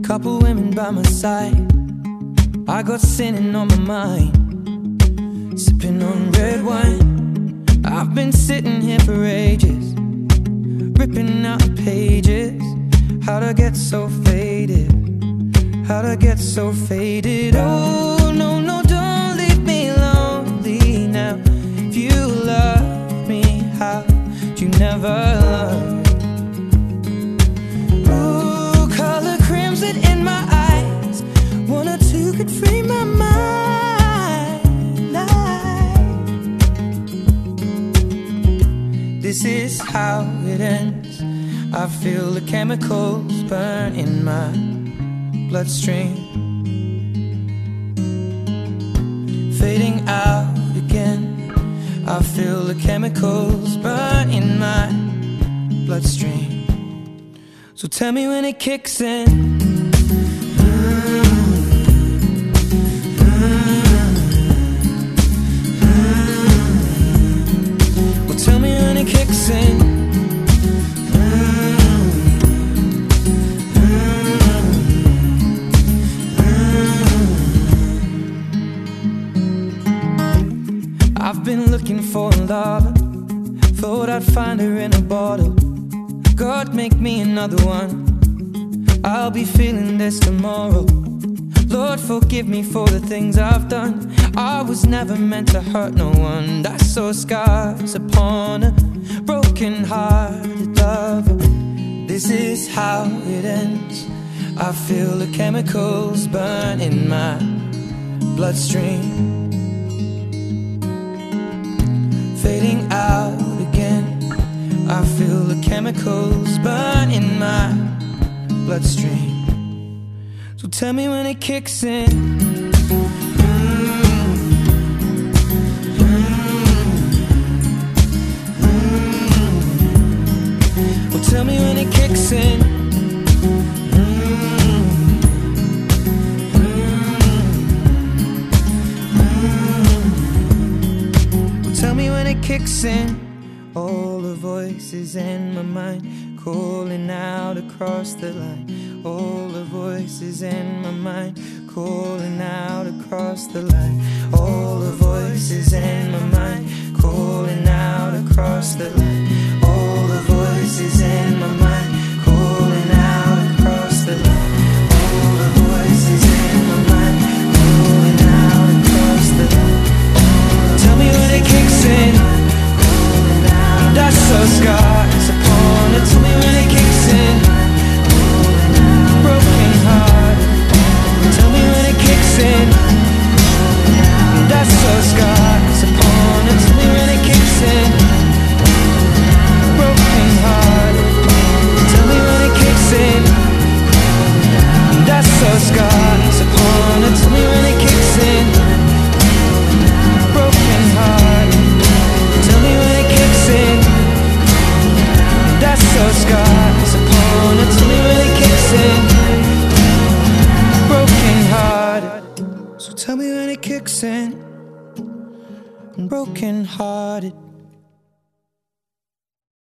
Couple women by my side, I got sinning on my mind, sipping on red wine. I've been sitting here for ages, ripping out the pages. How'd I get so faded? How'd I get so faded? Oh, no, no, don't leave me lonely now. If you love me, how'd you never love? Ooh, color crimson in my eyes, one or two could free my mind. This is how it ends. I feel the chemicals burn in my bloodstream, fading out again. I feel the chemicals burn in my bloodstream. So tell me when it kicks in. Well, tell me when it kicks in. I've been looking for a lover, thought I'd find her in a bottle. God, make me another one, I'll be feeling this tomorrow. Lord, forgive me for the things I've done. I was never meant to hurt no one. I saw scars upon a broken-hearted lover. This is how it ends. I feel the chemicals burn in my bloodstream, fading out again. I feel the chemicals burn in my bloodstream. So tell me when it kicks in. Well, tell me when it kicks in. Tell me when it kicks in. All the voices in my mind calling out across the line. All the voices in my mind calling out across the line. All the voices in my mind calling out across the line. All the voices in my mind calling out across the line. All the voices in my mind calling out across the line. Tell me when it kicks in. That's so scars upon it. Tell me when it kicks in. Broken heart. Tell me when it kicks in. That's so scars upon it. Tell me when it kicks in. Broken heart. Tell me when it kicks in. That's so scars upon it. Tell me when it kicks in. Broken heart. Tell me when it kicks in. That's so scars upon it. Tell me when it kicks in. Broken hearted. So tell me when it kicks in. Broken hearted.